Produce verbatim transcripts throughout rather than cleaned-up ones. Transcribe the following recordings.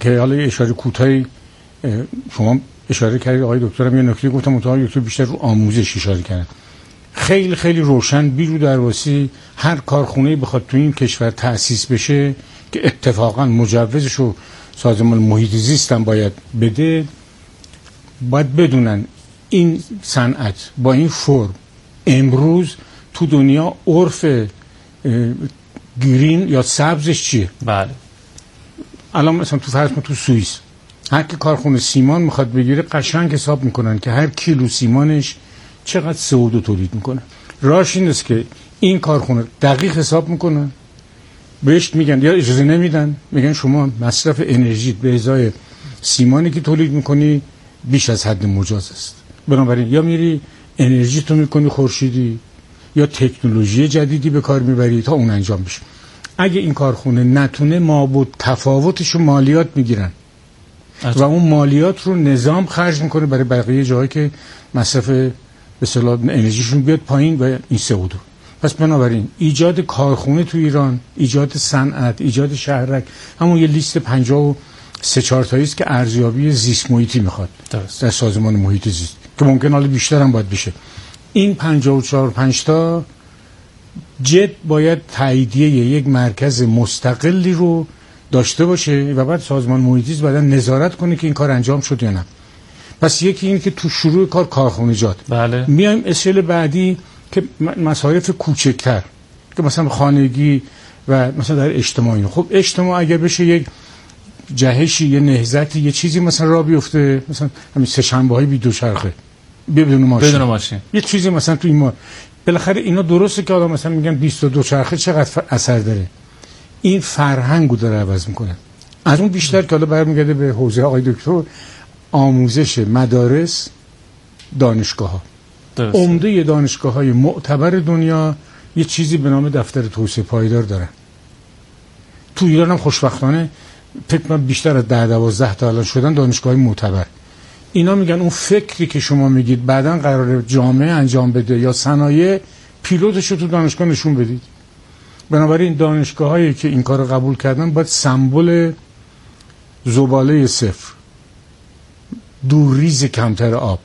که حالا اشاره کوتاهی شما اشاره کردید آقای دکترم یه نکته گفتم متأسفانه دکتر بیشتر رو آموزش اشاره کردن. خیلی خیلی روشن بی رو درواسی هر کارخونه‌ای بخواد تو این کشور تأسیس بشه که اتفاقا مجوزشو سازمان محیط زیست هم باید بده، باید بدونن این صنعت با این فرم امروز تو دنیا عرف گرین یا سبزش چیه؟ بله. الان مثلا تو فرض کن تو سوئیس هر کی کارخونه سیمان میخواد بگیره قشنگ حساب میکنن که هر کیلو سیمانش چقدر سی او دو تولید میکنه. راهش این است که این کارخونه دقیق حساب میکنن، بهش میگن یا اجازه نمیدن، میگن شما مصرف انرژی به ازای سیمانی که تولید میکنی بیش از حد مجاز است، بنابراین یا میری انرژی تو میکنی خورشیدی یا تکنولوژی جدیدی به کار میبری تا اون انجام بشه. اگه این کارخونه نتونه مابعد تفاوتشو مالیات میگیرن و اون مالیات رو نظام خرج میکنه برای بقیه جایی که مصرف به اصطلاح انرژیشون بیاد پایین و این سه او دو. پس بنابراین ایجاد کارخونه تو ایران، ایجاد صنعت، ایجاد شهرک، همون یه لیست پنجاه و سه چهار تایی است که ارزیابی زیست محیطی میخواد در سازمان محیط زیست که ممکن حالا بیشتر هم باید بشه. این پنجاه و چهار پنج تا جد باید تاییدیه یک مرکز مستقلی رو داشته باشه و بعد سازمان محیط زیست بعد نظارت کنه که این کار انجام شد یا نه. پس یکی این که تو شروع کار کارخانجات. بله. میایم اشل بعدی که مصارف کوچکتر که مثلا خانگی و مثلا در اجتماعی. خب اجتماع اگر بشه یک جهشی یه نهضتی یه چیزی مثلا راه بیفته، مثلا همین سه شنبه‌های بی دوچرخه بدون ماشین بدون ماشین یه چیزی مثلا تو این ما بالاخره اینا درسته که آدم مثلا میگن بیست و دو چرخه چقدر اثر داره، این فرهنگو داره عوض میکنه. از اون بیشتر که حالا برمیگرده به حوزه آقای دکتر، آموزش مدارس، دانشگاه‌ها. عمده دانشگاه‌های معتبر دنیا یه چیزی به نام دفتر توسعه پایدار دارن. تو ایران هم خوشبختانه فکر کنم بیشتر از ده دوازده تا الان شدن دانشگاه‌های معتبر. اینا میگن اون فکری که شما میگید بعداً قراره جامعه انجام بده یا صنایع، پیلوتش رو تو دانشگاه نشون بدید. بنابراین دانشگاه‌هایی که این کارو قبول کردن باید سمبل زباله صفر، دورریز کمتر آب،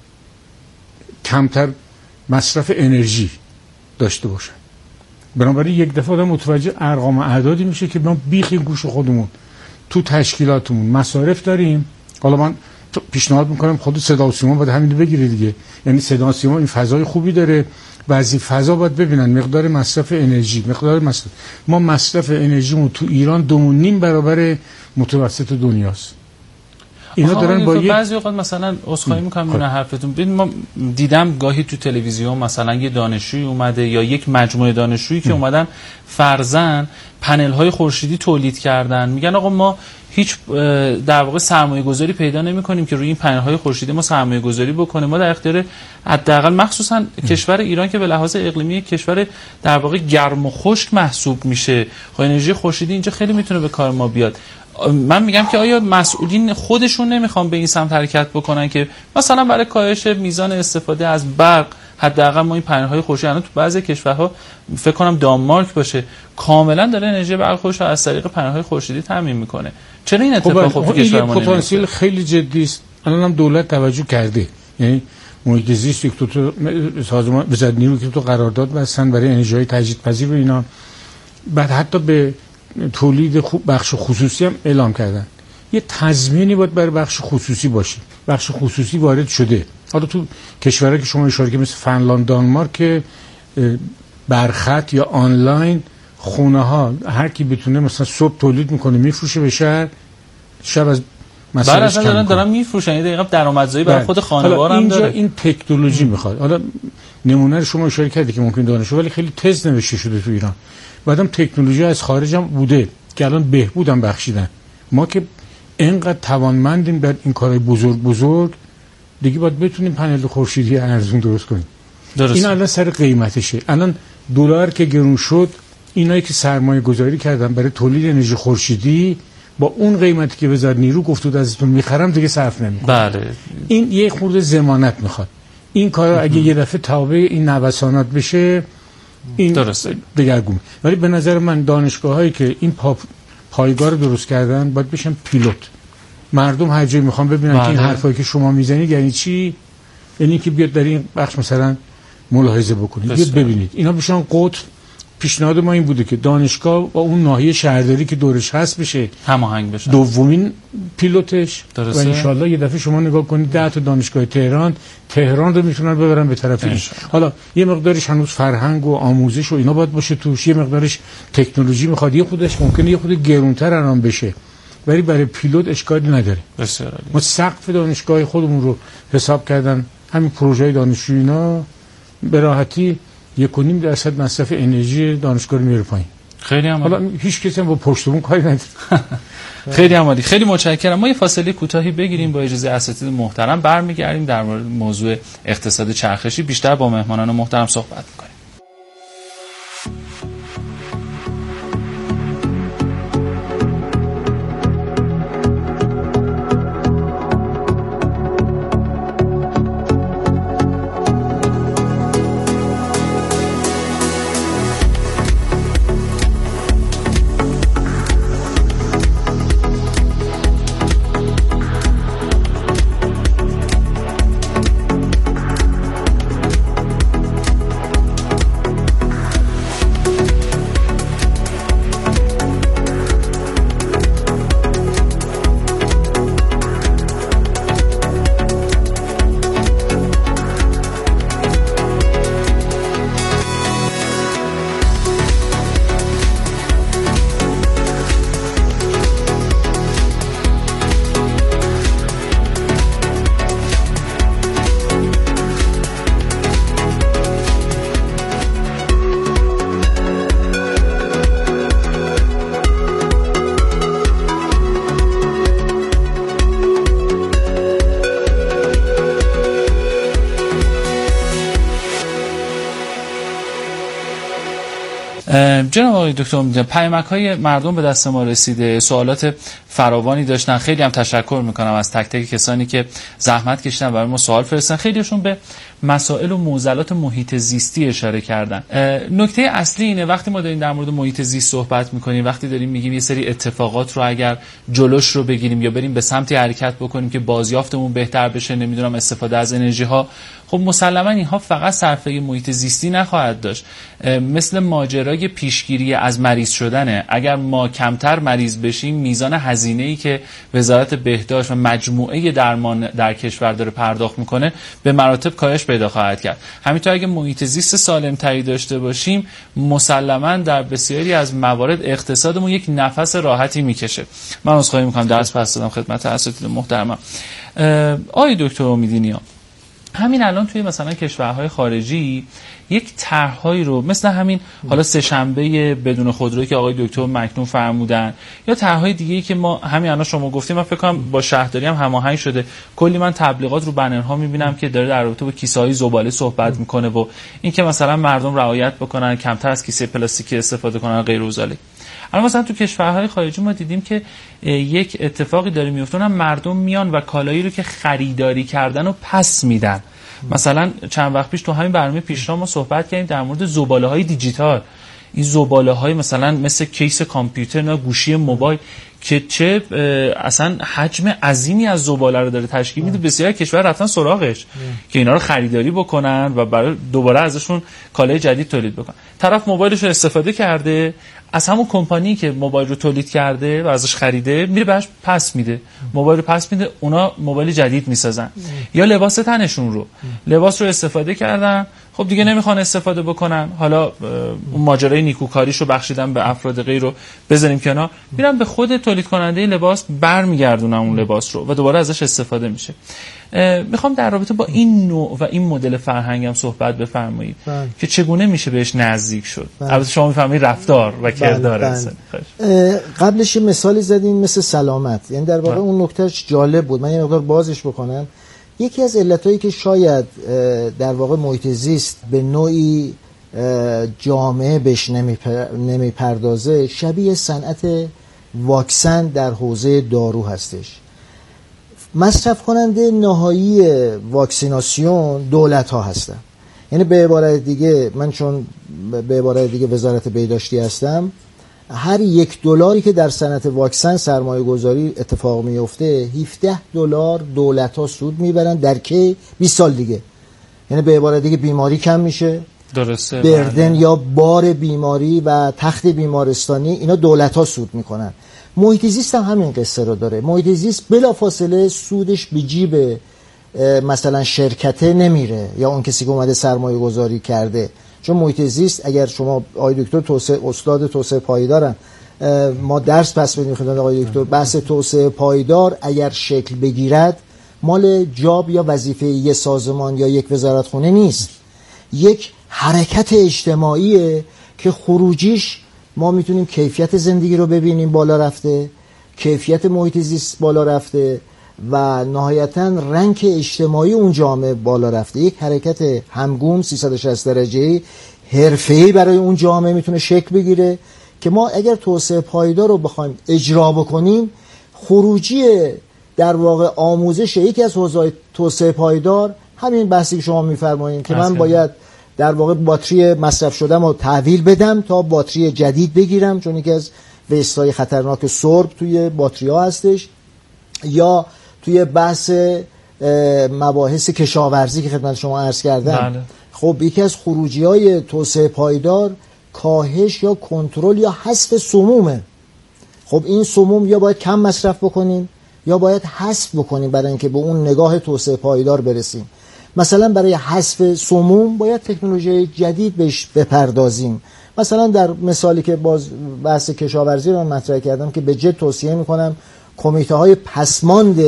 کمتر مصرف انرژی داشته باشن. بنابراین یک دفعه آدم متوجه ارقام و اعدادی میشه که ما بیخی گوش خودمون تو تشکیلاتمون مصارف داریم. حالا من پیشنهاد میکنم خود صدا و سیما باید همین رو بگیره دیگه، یعنی صدا و سیما این فضای خوبی داره، بعضی فضا باید ببینن مقدار مصرف انرژی، مقدار مصرف ما مصرف انرژیمون تو ایران دو و نیم برابر متوسط دنیاست. اینا دارن با یک بعضی اوقات مثلا عذرخواهی میکنم من حرفتون ببین، ما دیدم گاهی تو تلویزیون مثلا یه دانشجوی اومده یا یک مجموعه دانشجویی که اومدن فرضاً پنل های خورشیدی تولید کردن، میگن آقا ما هیچ در واقع سرمایه گذاری پیدا نمی کنیم که روی این پنل های خورشیدی ما سرمایه گذاری بکنیم. ما در اختیار حداقل مخصوصا کشور ایران که به لحاظ اقلیمی کشور در واقع گرم و خشک محسوب میشه، خب انرژی خورشیدی اینجا خیلی میتونه به کار ما بیاد. من میگم که آیا مسئولین خودشون نمیخوان به این سمت حرکت بکنن که مثلا برای کاهش میزان استفاده از برق حداقل ما این پنل‌های خورشیدی الان تو بعضی کشورها فکر کنم دانمارک باشه کاملا داره انرژی برق خودش رو از طریق پنل‌های خورشیدی تامین میکنه. چرا این اتفاق خب تو کشور ما نمیفته؟ پتانسیل خیلی جدی است. الان هم دولت توجه کرده، یعنی محیط زیست یک تو تو سازمان وزارت نیرو که تو قرارداد بستن برای انرژی تجدیدپذیر و اینا، بعد حتی به تولید خوب بخش خصوصی هم اعلام کردن. یه تضمینی باید برای بخش خصوصی باشه. بخش خصوصی وارد شده. حالا تو کشورهایی که شما اشاره کردید مثل فنلاند، دانمارک که برخط یا آنلاین خونه ها هر کی بتونه مثلا صبح تولید میکنه میفروشه به شهر، شب از مثلا دارن دارن میفروشن، یه دقیقاً درآمدزایی برای خود خانوار هم داره. این تکنولوژی میخواد. حالا نمونه رو شما اشاره کردید که ممکن دانشجو ولی خیلی تز نوشته شده تو ایران. بعدم تکنولوژی از خارج هم بوده که الان بهبود هم بخشیدن. ما که اینقدر توانمندیم در این کارهای بزرگ بزرگ دیگه باید بتونیم پنل خورشیدی ارزون درست کنیم. درست. این الان سر قیمتشه. الان دلار که گرون شد، اینایی که سرمایه گذاری کردن برای تولید انرژی خورشیدی با اون قیمتی که وزارت نیرو گفت بود ازتون میخرم دیگه صرف نمیکنه. بله. این یه خورده ضمانت میخواد. این کارا اگه یه دفعه تابع این نوسانات بشه این درسته دگرگون. ولی به نظر من دانشگاهایی که این پا پایگاه رو درست کردن باید بشن پیلوت. مردم هر جایی میخوان ببینن بله. که این حرفایی که شما میزنید یعنی چی، یعنی که بیاد در این بخش مثلا ملاحظه بکنید، بیاد ببینید. اینا بشن قطب. پیشنهاد ما این بوده که دانشگاه با اون ناحیه شهرداری که دورش هست بشه هماهنگ بشه، دومین پیلوتش. درسته. و انشالله یه دفعه شما نگاه کنید ده تا دانشگاه تهران تهران رو میتونن ببرن به طرف این. حالا یه مقدارش هنوز فرهنگ و آموزش و اینا باید باشه توش، یه مقدارش تکنولوژی میخواد، یه خودش ممکنه یه خود گرونتر الان بشه، ولی برای پیلوت اشکالی نداره. بسیار عالی. ما سقف دانشگاه خودمون رو حساب کردن، همین پروژه دانشجویی اینا به راحتی یک و نیم درصد مصرف انرژی دانشگاه رو میاره پایین. خیلی هم حالا هیچ کسی هم با پشتمون کاری نداره. خیلی عالی. خیلی متشکرم. ما یه فاصله کوتاهی بگیریم با اجازه اساتید محترم، برمیگردیم در مورد موضوع اقتصاد چرخشی بیشتر با مهمانان محترم صحبت می‌کنیم. جناب آقای دکتر، پیامک‌های مردم به دست ما رسیده، سوالات فراوانی داشتن. خیلی هم تشکر میکنم از تک تک کسانی که زحمت کشیدن برای ما سوال فرستادن. خیلیشون به مسائل و معضلات محیط زیستی اشاره کردن. نکته اصلی اینه وقتی ما داریم در مورد محیط زیست صحبت میکنیم، وقتی داریم میگیم یه سری اتفاقات رو اگر جلوش رو بگیریم یا بریم به سمتی حرکت بکنیم که بازیافتمون بهتر بشه، نمیدونم استفاده از انرژی ها، خب مسلما اینها فقط صرفه محیط زیستی نخواهد داشت. مثل ماجرای پیشگیری از مریض شدنه. اگر ما کمتر مریض بشیم، میزان هزینه‌ای که وزارت بهداشت و مجموعه درمان در کشور داره پرداخت میکنه به مراتب کاهش پیدا خواهد کرد. همینطور اگه محیط زیست سالم‌تری داشته باشیم، مسلما در بسیاری از موارد اقتصادمون یک نفس راحتی میکشه. من عذرخواهی میکنم درس پس دادم خدمت اساتید محترمم. آقای دکتر امیدینیا، همین الان توی مثلا کشورهای خارجی یک طرح‌هایی رو مثل همین حالا سه‌شنبه بدون خودرویی که آقای دکتر مکنون فرمودن، یا طرح‌های دیگه‌ای که ما همین الان شما گفتیم، من فکر کنم با شهرداری هم هماهنگ شده. کلی من تبلیغات رو بنرها می‌بینم که داره در رابطه با کیسه‌های زباله صحبت می‌کنه و اینکه مثلا مردم رعایت بکنن، کمتر از کیسه پلاستیکی استفاده کنن غیر و ذالک. الان مثلا تو کشورهای خارجی ما دیدیم که یک اتفاقی داره میفته، اونم مردم میان و کالایی رو که خریداری کردن و پس میدن. مثلا چند وقت پیش تو همین برنامه پیشرو ما صحبت کردیم در مورد زباله‌های دیجیتال. این زباله‌های مثلا مثل کیس کامپیوتر یا گوشی موبایل که چه اصلا حجم عظیمی از زباله رو داره تشکیل میده، بسیار کشور رفتن سراغش که اینا رو خریداری بکنن و برای دوباره ازشون کالای جدید تولید بکنن. طرف موبایلش رو استفاده کرده، از همون کمپانی که موبایل رو تولید کرده و ازش خریده میره بهش پس میده، موبایل رو پس میده، اونا موبایل جدید میسازن. یا لباس تنشون رو لباس رو استفاده کردن، خب دیگه نمیخوان استفاده بکنن، حالا اون ماجرای نیکوکاریشو بخشیدن به افراد غیر رو بذاریم کنار، میرن به خود تولید کننده لباس برمیگردونن اون لباس رو و دوباره ازش استفاده میشه. میخوام در رابطه با این نوع و این مدل فرهنگ هم صحبت بفرمایید که چگونه میشه بهش نزدیک شد. البته شما میفهمید رفتار و کردار انسان. قبلش یه مثالی زدین مثل سلامت، یعنی در واقع اون نکتهش جالب بود، من یه مقدار بازش بکنم. یکی از علتایی که شاید در واقع محیط زیست به نوعی جامعه بهش نمیپردازه شبیه صنعت واکسن در حوزه دارو هستش. مصرف کننده نهایی واکسیناسیون دولت ها هستن. یعنی به عبارت دیگه، من چون به عبارت دیگه وزارت بهداشتی هستم، هر یک دلاری که در صنعت واکسن سرمایه گذاری اتفاق میفته هفده دلار دولت ها سود میبرن در کی بیست سال دیگه. یعنی به عبارت دیگه بیماری کم میشه، درسته، بردن یا بار بیماری و تخت بیمارستانی اینا دولت ها سود میکنن. محیط زیست هم همین قصه رو داره. محیط زیست بلافاصله سودش به جیب مثلا شرکته نمیره یا اون کسی که اومده سرمایه گذاری کرده، چون محیط زیست اگر شما آقای دکتر توسعه استاد توسعه پایدارن ما درس پس بدیم خدمت آقای دکتر، بحث توسعه پایدار اگر شکل بگیرد مال جاب یا وظیفه یک سازمان یا یک وزارتخونه نیست، یک حرکت اجتماعیه که خروجیش ما میتونیم کیفیت زندگی رو ببینیم بالا رفته، کیفیت محیط زیست بالا رفته و نهایتاً رنگ اجتماعی اون جامعه بالا رفته. یک حرکت همگون سیصد و شصت درجه‌ای حرفه‌ای برای اون جامعه میتونه شکل بگیره که ما اگر توسعه پایدار رو بخوایم اجرا بکنیم، خروجی در واقع آموزش یکی از حوزه‌های توسعه پایدار همین بحثی که شما میفرمایید که من باید در واقع باتری مصرف شدم رو تحویل بدم تا باتری جدید بگیرم، چون یکی از ویست‌های خطرناک سرب توی باتری‌ها هستش، یا توی بحث مباحث کشاورزی که خدمت شما عرض کردم. بله. خب یکی از خروجی‌های توسعه پایدار کاهش یا کنترل یا حذف سمومه. خب این سموم یا باید کم مصرف بکنیم یا باید حذف بکنیم برای اینکه به اون نگاه توسعه پایدار برسیم. مثلا برای حذف سموم باید تکنولوژی جدید بهش بپردازیم. مثلا در مثالی که باز بحث کشاورزی رو مطرح کردم که به جد توصیه میکنم کمیته های پسماند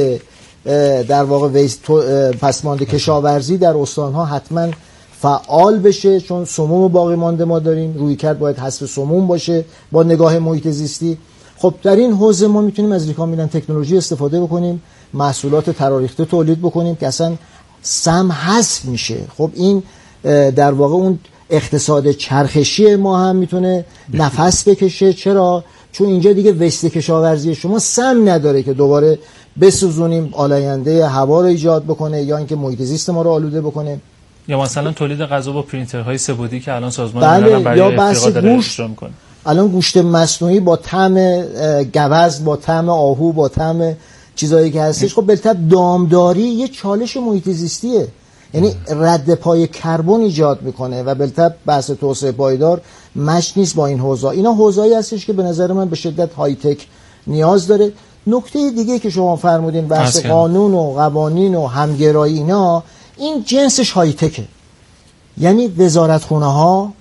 در واقع پسماند کشاورزی در استانها حتما فعال بشه، چون سموم باقی مانده ما داریم، روی کرد باید حذف سموم باشه با نگاه محیط زیستی. خب در این حوزه ما میتونیم از ریکامبیننت تکنولوژی استفاده بکنیم، محصولات تراریخته تولید بکنیم که اصلا سم حذف میشه. خب این در واقع اون اقتصاد چرخشی ما هم میتونه نفس بکشه. چرا؟ چون اینجا دیگه وست کشاورزی شما سم نداره که دوباره بسوزونیم آلاینده هوا رو ایجاد بکنه یا اینکه محیط زیست ما رو آلوده بکنه. یا مثلا تولید غذا با پرینترهای سه‌بعدی که الان سازمان بله، ملل برای افریقا داره اجرا میکنه. الان گوشت مصنوعی با طعم گوز، با طعم آهو، با طعم چیزایی که هستش، خب بالتالي دامداری یه چالش محیط زیستیه، یعنی رد پای کربن ایجاد میکنه و بالتالي بحث توسعه پایدار مش نیست با این حوزه. اینا حوزه‌ای هستش که به نظر من به شدت های تک نیاز داره. نکته دیگه که شما فرمودین بحث قانون و قوانین و همگرایی، اینا این جنسش های تکه، یعنی وزارتخونه ها،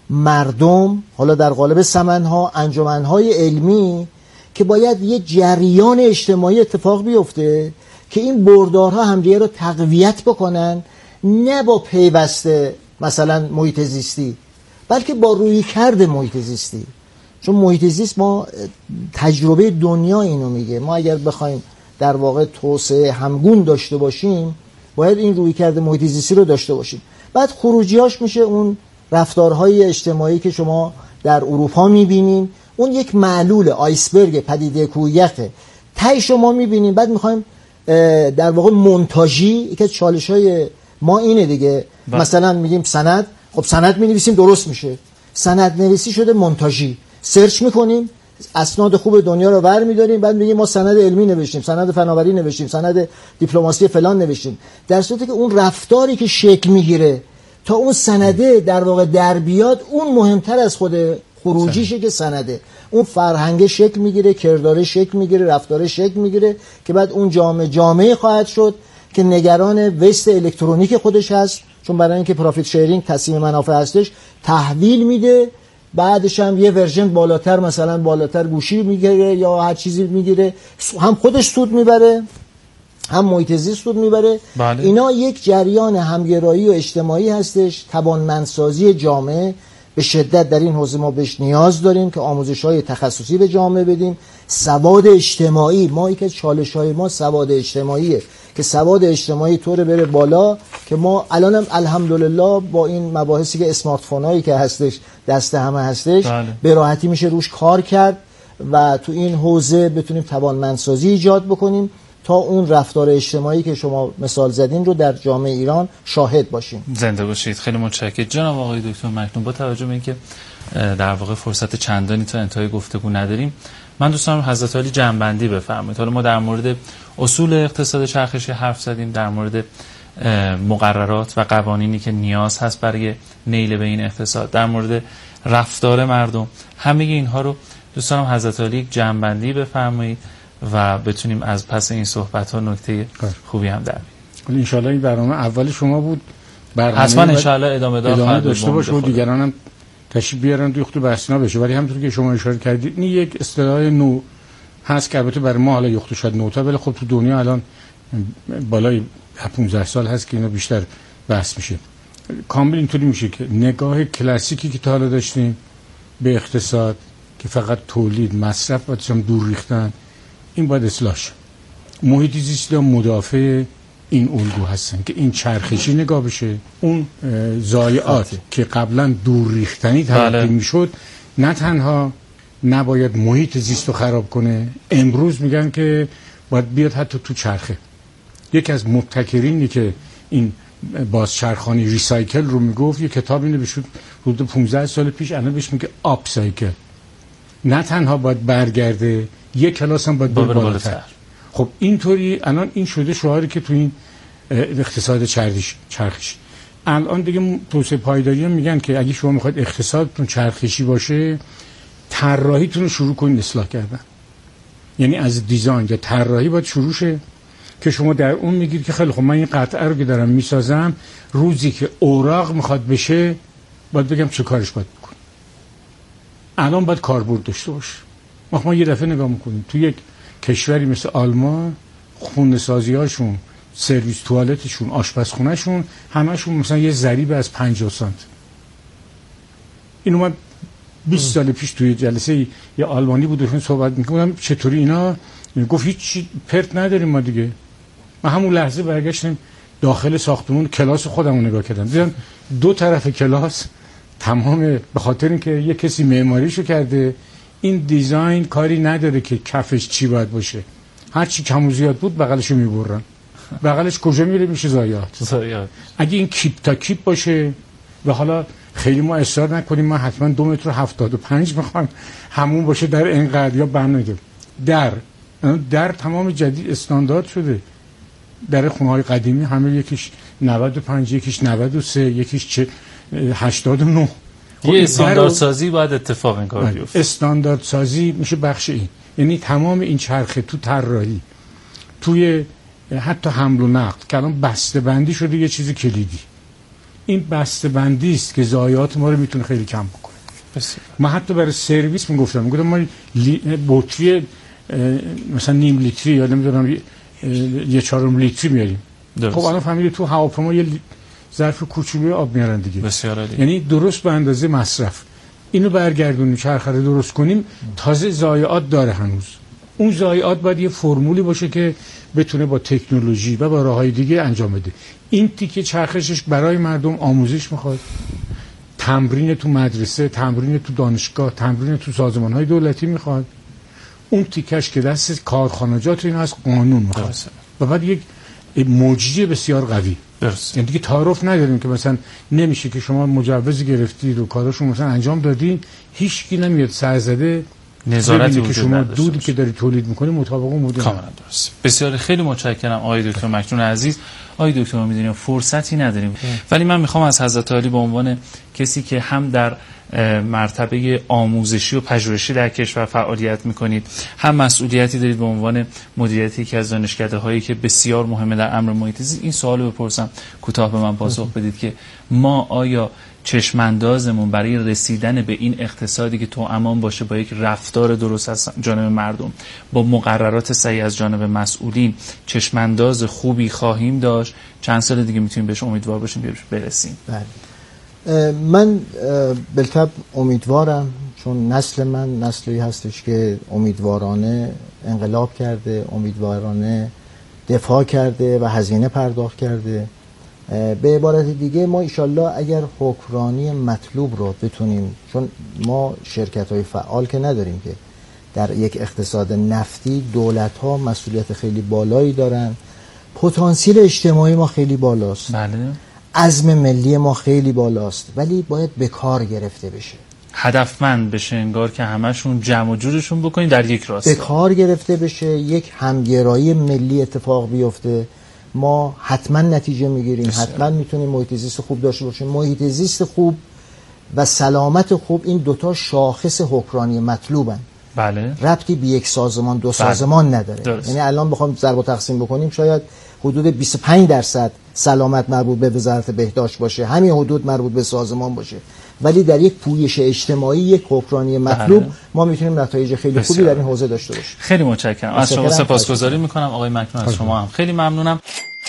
مردم، حالا در قالب سمنها، انجمنهای علمی که باید یه جریان اجتماعی اتفاق بیفته که این بردارها همدیگه رو تقویت بکنن، نه با پیوسته مثلا محیط زیستی بلکه با روی کرد محیط زیستی. چون محیط زیست ما تجربه دنیا اینو میگه، ما اگر بخوایم در واقع توسعه همگون داشته باشیم باید این روی کرد محیط زیستی رو داشته باشیم. بعد خروجیاش میشه اون رفتارهای اجتماعی که شما در اروپا میبینین، اون یک معلول آیسبرگ پدیده کویته تای شما میبینین. بعد میخوایم در واقع مونتاژی که چالش‌های ما اینه دیگه با. مثلا میگیم سند، خب سند مینویسیم درست میشه، سند نویسی شده مونتاژی، سرچ میکنیم اسناد خوب دنیا رو ور میداریم، بعد میگیم ما سند علمی نوشتیم، سند فناوری نوشتیم، سند دیپلماسی فلان نوشتیم، در صورتی که اون رفتاری که شکل میگیره تا اون سنده در واقع در بیاد اون مهمتر از خود خروجیشه که سنده. اون فرهنگ شکل میگیره، کردار شکل میگیره، رفتار شکل میگیره که بعد اون جامعه جامعه خواهد شد که نگران وست الکترونیک خودش هست، چون برای اینکه پروفیت شیرینگ تقسیم منافع هستش تحویل میده، بعدش هم یه ورژن بالاتر مثلا بالاتر گوشی میگیره یا هر چیزی میگیره، هم خودش سود میبره هم محیط زیست سود میبره. بله. اینا یک جریان همگرایی و اجتماعی هستش. توانمندسازی جامعه به شدت در این حوزه ما بهش نیاز داریم که آموزش‌های تخصصی به جامعه بدیم. سواد اجتماعی، ما یک از چالش‌های ما سواد اجتماعیه که سواد اجتماعی طور بره بالا که ما الانم الحمدلله با این مباحثی که اسمارت فونایی که هستش دست همه هستش، بله. به راحتی میشه روش کار کرد و تو این حوزه بتونیم توانمندسازی ایجاد بکنیم تا اون رفتار اجتماعی که شما مثال زدین رو در جامعه ایران شاهد باشیم. زنده باشید. خیلی متشکرم جناب آقای دکتر مکنون. با توجه به اینکه در واقع فرصت چندانی تا انتهای گفتگو نداریم، من دوست دارم حضرت عالی جمع‌بندی بفرمایید. حالا ما در مورد اصول اقتصاد چرخشی حرف زدیم، در مورد مقررات و قوانینی که نیاز هست برای نیل به این اقتصاد، در مورد رفتار مردم، همه اینها رو دوست دارم حضرت عالی یک جمع‌بندی بفرمایید و بتونیم از پس این صحبت‌ها نکته خوبی هم در بیاریم. ان شاءالله این برنامه اول شما بود، برنامه حتما ان شاءالله ادامه دار ادامه داشته باشه و دیگران هم تشریف بیارن توی خود بحثنا بشه. ولی همونطور که شما اشاره کردید این یک اصطلاح نو هست که البته برای ما حالا یخت شاید نوتا، ولی خب تو دنیا الان بالای پانزده سال هست که اینا بیشتر بحث میشه. کامل اینطوری میشه که نگاه کلاسیکی که تا حالا داشتیم به اقتصاد که فقط تولید، مصرف و چم دور ریختن، این باید اصلاح شه. محیط زیستی ها مدافع این الگو هستن که این چرخشی نگاه بشه. اون ضایعات که قبلا دور ریختنی تلقی میشد نه تنها نباید محیط زیست رو خراب کنه، امروز میگن که باید بیاد حتی تو چرخه. یکی از مبتکرینی که این بازچرخانی ریسایکل رو میگفت، یه کتاب اینو بشود حدود پانزده سال پیش، الان بهش میگه آپ سایکل. نه تنها باید برگرده، یک کلاس هم باید بره بالاتر. خب اینطوری الان این شده شعاری که تو این اقتصاد چرخشی چرخشی الان دیگه توسعه پایداری هم میگن که اگه شما میخواید اقتصادتون چرخشی باشه، طراحیتون رو شروع کنید اصلاح کردن. یعنی از دیزاین یا طراحی باید شروع شه که شما در اون میگید که خیلی خب من این قطعه رو که دارم میسازم، روزی که اوراق میخواد بشه باید بگم چه کارش باید بکنم. الان باید کاربرد داشته باشه. ما ما یه دفعه نگاه میکنیم تو یک کشوری مثل آلمان، خونه سازی هاشون، سرویس توالتشون، آشپزخونهشون، همشون مثلا یه ضریب از پنجاه سانت. اینو من بیست سال پیش توی جلسه یه آلمانی بود داشتم صحبت می‌کردم چطوری اینا، گفت هیچ پرت نداریم ما دیگه. من همون لحظه برگشتم داخل ساختمون کلاس خودم رو نگاه کردم، دیدم دو طرف کلاس تمام به خاطر اینکه یه کسی معماریشو کرده، این دیزاین کاری نداره که کفش چی باید باشه، هر چی کم و زیاد بود بغلشو میبرن. بغلش کجا میره؟ میشه ضایعات. ضایعات. اگه این کیپ تا کیپ باشه و حالا خیلی ما اصرار نکنیم ما حتما دو متر و هفتاد و پنج میخوایم همون باشه در اینقدر یا بنده در در تمام جدید استاندارد شده. در خونه‌های قدیمی همه یکیش نود و پنج، یکیش نود و سه، یکیش هشتاد و نه. یه استاندارد سازی باید اتفاق این کار بیفته. استاندارد سازی میشه بخش این، یعنی تمام این چرخه تو طراحی، توی حتی حمل و نقل که الان بسته بندی شده یه چیز کلیدی. این بسته بندی است که ضایعات ما رو میتونه خیلی کم بکنه. بسیار. ما حتی برای سرویس میگفتم میگفتم ما لی... بطری مثلا نیم لیتری یا نمیدونم یه چهارم لیتری میاریم. درست. خب الان فهمیدید تو هواپیما یه ظرف کوچولوی آب میارن دیگه. بسیار عالی. یعنی درست به اندازه مصرف. اینو برگردونیم چرخه رو درست کنیم، تازه ضایعات داره هنوز. اون ضایعات باید یه فرمولی باشه که بتونه با تکنولوژی و با راههای دیگه انجام بده. این تیکه چرخشش برای مردم آموزش میخواد، تمرین تو مدرسه، تمرین تو دانشگاه، تمرین تو سازمان‌های دولتی میخواد. اون تیکش که دست کارخانجات این از قانون میخواد و بعد یک مجری بسیار قوی. درست. یعنی دیگه تعارف نداریم که مثلا نمیشه که شما مجوز گرفتید و کاراشو مثلا انجام دادین، هیچ کی نمیاد سرزده نظارتی که شما دودی که داری تولید میکنی مطابق اون مدل. کاملا درست. بسیار خیلی متشکرم آقای دکتر مکنون عزیز. آقای دکتر ما میدونیم فرصتی نداریم، ولی من میخوام از حضرت عالی به عنوان کسی که هم در مرتبه آموزشی و پژوهشی در کشور فعالیت میکنید، هم مسئولیتی دارید به عنوان مدیریت یکی از دانشکده هایی که بسیار مهمه در امر محیط زیست، این سوالو بپرسم کوتاه به من پاسخ بدید که ما آیا چشماندازمون برای رسیدن به این اقتصادی که توامان باشه با یک رفتار درست از جانب مردم، با مقررات صحیح از جانب مسئولین، چشمانداز خوبی خواهیم داشت؟ چند سال دیگه میتونیم بهش امیدوار باشیم بهش برسیم؟ بله. من بالطبع امیدوارم، چون نسل من نسلی هستش که امیدوارانه انقلاب کرده، امیدوارانه دفاع کرده و هزینه پرداخت کرده. به عبارت دیگه ما انشالله اگر حکمرانی مطلوب رو بتونیم، چون ما شرکت های فعال که نداریم که در یک اقتصاد نفتی دولت‌ها مسئولیت خیلی بالایی دارن. پتانسیل اجتماعی ما خیلی بالاست. بله. عزم ملی ما خیلی بالاست، ولی باید به کار گرفته بشه، هدفمند بشه، انگار که همشون جمع و جورشون بکنید در یک راستا، به کار گرفته بشه، یک همگرایی ملی اتفاق بیفته. ما حتما نتیجه میگیریم، حتما میتونیم محیط زیست خوب داشته باشیم. محیط زیست خوب و سلامت خوب این دوتا شاخص حکمرانی مطلوبن. بله. ربطی به یک سازمان دو سازمان بله. نداره. درست. یعنی الان بخوام ضرب و تقسیم بکنیم شاید حدود بیست و پنج درصد سلامت مربوط به وزارت بهداشت باشه، همین حدود مربوط به سازمان باشه، ولی در یک پویش اجتماعی، یک حکمرانی مطلوب بله. ما میتونیم نتایج خیلی خوبی در این حوزه داشته باشیم. خیلی متشکرم از شما، سپاسگزاری میکنم آقای مکنون، از شما هم خیلی ممنونم.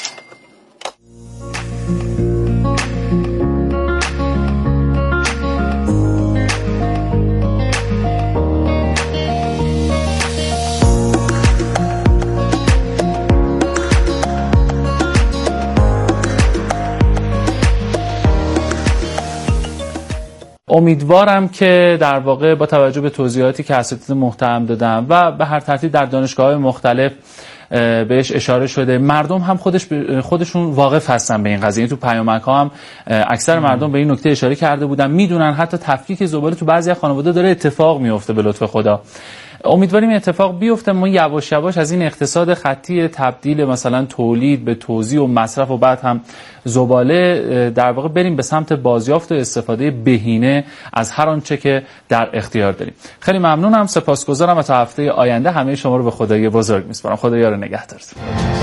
امیدوارم که در واقع با توجه به توضیحاتی که اساتید محترم دادم و به هر ترتیب در دانشگاه‌های مختلف بهش اشاره شده، مردم هم خودش خودشون واقف هستن به این قضیه. تو پیامک‌ها هم اکثر مردم به این نکته اشاره کرده بودن، میدونن حتی تفکیک زباله تو بعضی از خانواده داره اتفاق میفته به لطف خدا. امیدواریم این اتفاق بیفته، ما یواش یواش از این اقتصاد خطی تبدیل مثلا تولید به توزیع و مصرف و بعد هم زباله در واقع بریم به سمت بازیافت و استفاده بهینه از هر آنچه که در اختیار داریم. خیلی ممنونم، سپاسگزارم و تا هفته آینده همه شما رو به خدای بزرگ میسپارم. خدا یار نگهدارتون.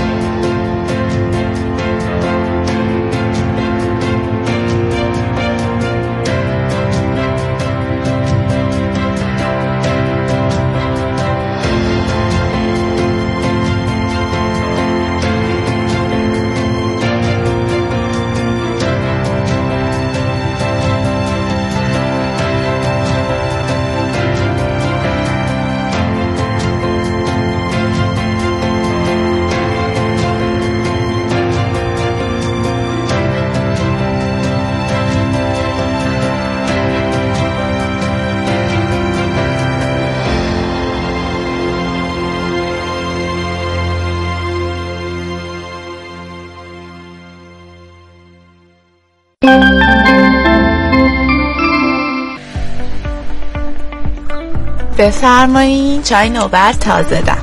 بفرمایین، چای نوبر تازه دم.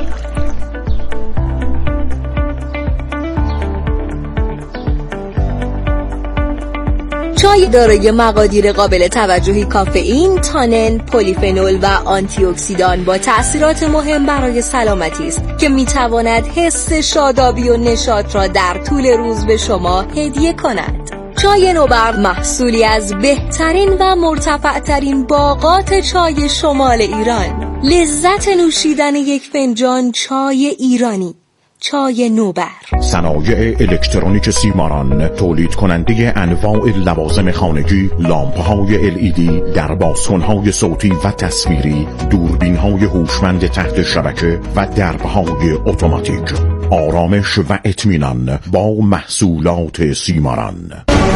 چای دارای مقادیر قابل توجهی کافئین، تانن، پلیفنول و آنتی اکسیدان با تأثیرات مهم برای سلامتی است که میتواند حس شادابی و نشاط را در طول روز به شما هدیه کند. چای نوبر محصولی از بهترین و مرتفعترین باغات چای شمال ایران. لذت نوشیدن یک فنجان چای ایرانی. چای نوبر. صنایع الکترونیک سیماران تولید کننده انواع لوازم خانگی، لامپ‌های ال ای دی، دربازکن‌های صوتی و تصویری، دوربین‌های هوشمند تحت شبکه و درب‌های اتوماتیک. آرامش و اطمینان با محصولات سیماران.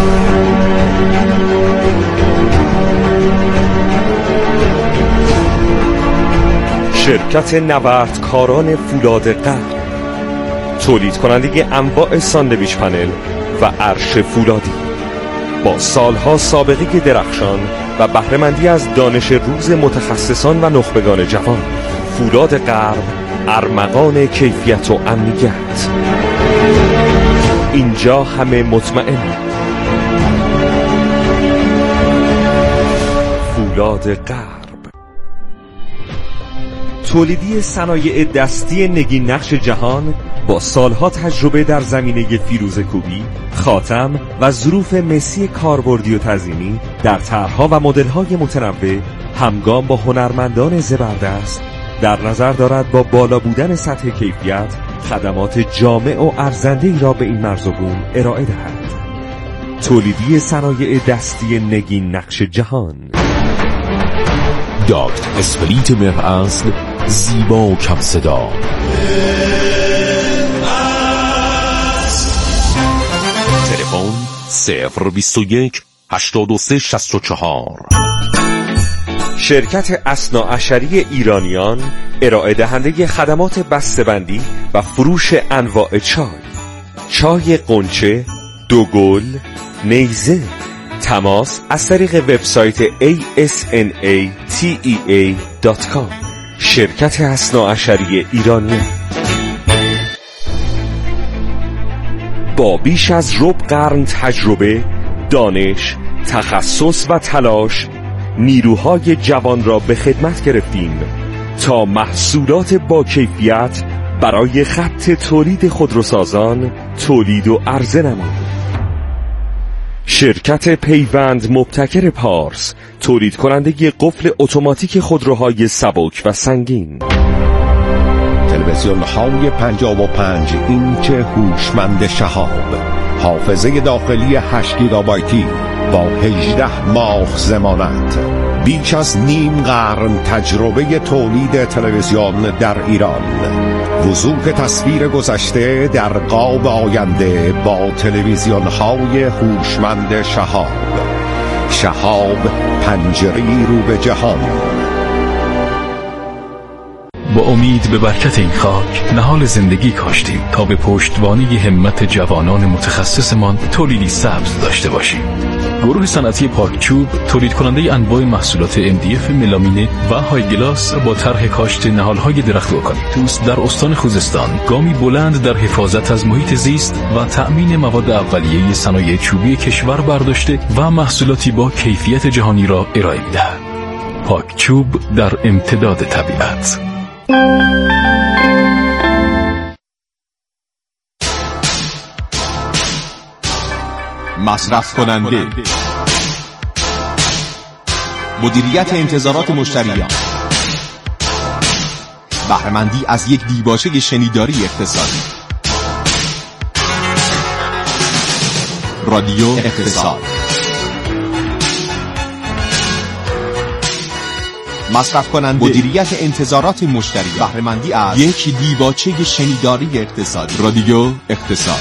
شرکت نوردکاران فولاد غرب، تولید کننده انواع ساندویچ پنل و عرش فولادی، با سالها سابقه درخشان و بهره‌مندی از دانش روز متخصصان و نخبگان جوان. فولاد غرب، ارمغان کیفیت و امنیت. اینجا همه مطمئن. فولاد غرب. تولیدی صنایع دستی نگین نقش جهان با سالها تجربه در زمینه فیروزه کوبی، خاتم و ظروف مسی کاربردی و تزیینی در طرح‌ها و مدل‌های متنوع، همگام با هنرمندان زبردست در نظر دارد با بالا بودن سطح کیفیت خدمات جامع و ارزنده‌ای را به این مرز و بوم ارائه دهد. تولیدی صنایع دستی نگین نقش جهان. داکت اسپلیت مهر اصل، زیبا و کم صدا. تلفن صفر بیست و یک هشتاد و سه شصت و چهار. شرکت اثناعشری ایرانیان ارائه دهنده خدمات بسته‌بندی و فروش انواع چای، چای قنچه، دوگل، نیزه. تماس از طریق وبسایت ای اس ان ای تی ای ای دات کام. شرکت اثناعشری ایرانیان با بیش از ربع قرن تجربه، دانش، تخصص و تلاش نیروهای جوان را به خدمت گرفتیم تا محصولات با کیفیت برای خط تولید خودروسازان تولید و عرضه نماییم. شرکت پیوند مبتکر پارس، تولید کننده قفل اتوماتیک خودروهای سبک و سنگین. تلویزیون های پنجاه و پنج اینچ هوشمند شهاب، حافظه داخلی هشت گیگابایتی با هجده ماه ضمانت. بیش از نیم قرن تجربه تولید تلویزیون در ایران. وضوح تصویر گذشته در قاب آینده با تلویزیون های هوشمند شهاب. شهاب، پنجره‌ای رو به جهان. با امید به برکت این خاک نهال زندگی کاشتیم تا به پشتوانه همت جوانان متخصصمان تولیدی سبز داشته باشیم. گروه صنعتی پاکچوب تولید کننده انواع محصولات ام دی اف ملامینه و های گلاس با طرح کاشت نهال‌های درخت اوکالیپتوس در استان خوزستان گامی بلند در حفاظت از محیط زیست و تأمین مواد اولیه صنایع چوبی کشور برداشته و محصولاتی با کیفیت جهانی را ارائه می‌دهد. پاکچوب در امتداد طبیعت. مصرف کننده، مدیریت انتظارات مشتریان، بهره‌مندی از یک دیباچه شنیداری اقتصادی. رادیو اقتصاد. مصرف کننده، مدیریت انتظارات مشتریان، بهره‌مندی از یک دیباچه شنیداری اقتصادی. رادیو اقتصاد.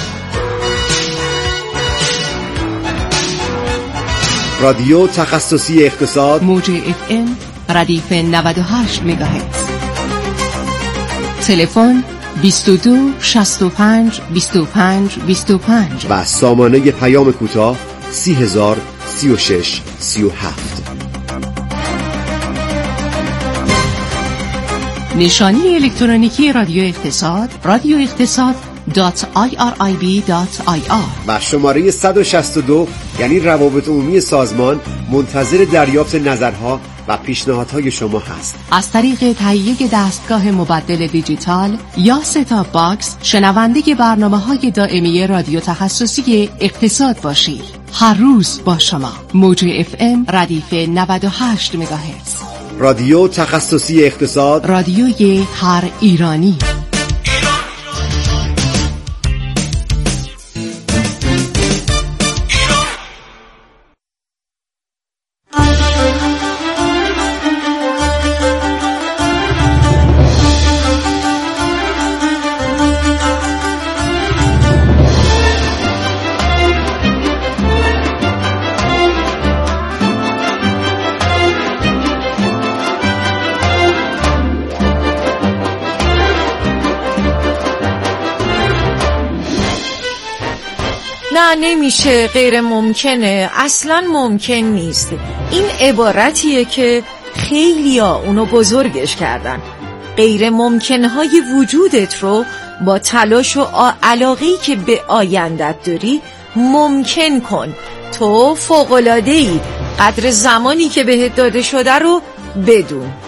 رادیو تخصصی اقتصاد، موج اف ام ردیف نود و هشت مگاهرتز. تلفن بیست و دو شصت و پنج بیست و پنج بیست و پنج و سامانه پیام کوتاه سی هزار سی و شش سی و هفت. نشانی الکترونیکی رادیو اقتصاد رادیو اقتصاد دات آی آر آی بی دات آی آر و شماره صد و شصت و دو یعنی روابط عمومی سازمان منتظر دریافت نظرها و پیشنهادهای شما هست. از طریق تهیه دستگاه مبدل دیجیتال یا ستاپ باکس شنونده برنامه‌های دائمی رادیو تخصصی اقتصاد باشید. هر روز با شما. موج اف ام ردیف نود و هشت مگاهرتز. رادیو تخصصی اقتصاد، رادیوی هر ایرانی. نه نمیشه، غیر ممکنه، اصلا ممکن نیست. این عبارتیه که خیلیا اونو بزرگش کردن. غیر ممکنهای وجودت رو با تلاش و علاقه‌ای که به آیندت داری ممکن کن. تو فوق‌العاده‌ای، قدر زمانی که بهت داده شده رو بدون.